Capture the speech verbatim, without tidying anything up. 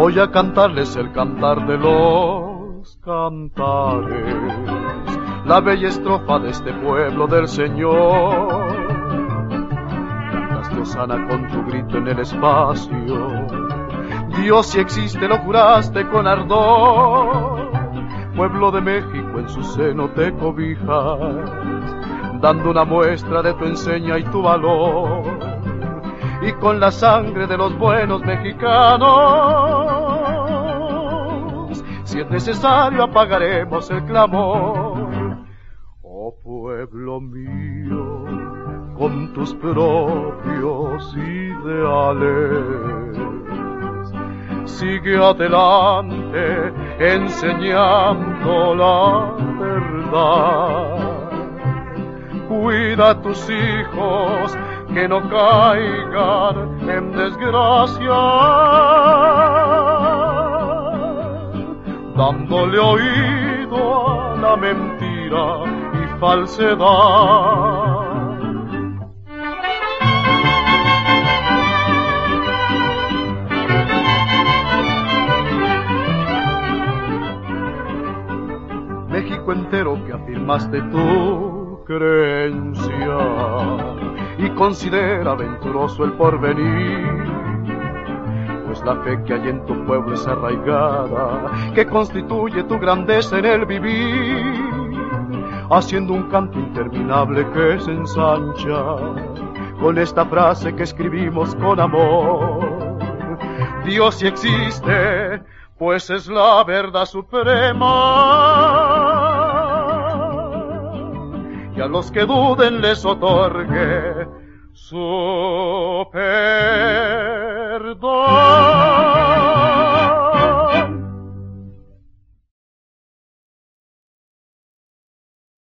voy a cantarles el cantar de los cantares, la bella estrofa de este pueblo del Señor. Cantaste hosana con tu grito en el espacio, Dios si existe lo juraste con ardor. Pueblo de México en su seno te cobijas, dando una muestra de tu enseña y tu valor. Y con la sangre de los buenos mexicanos, si es necesario apagaremos el clamor. Oh pueblo mío, con tus propios ideales, sigue adelante enseñando la verdad. Cuida a tus hijos que no caigan en desgracia, dándole oído a la mentira y falsedad. México entero que afirmaste tu creencia y considera aventuroso el porvenir, pues la fe que hay en tu pueblo es arraigada, que constituye tu grandeza en el vivir, haciendo un canto interminable que se ensancha con esta frase que escribimos con amor. Dios sí existe, pues es la verdad suprema, y a los que duden les otorgue su perdón.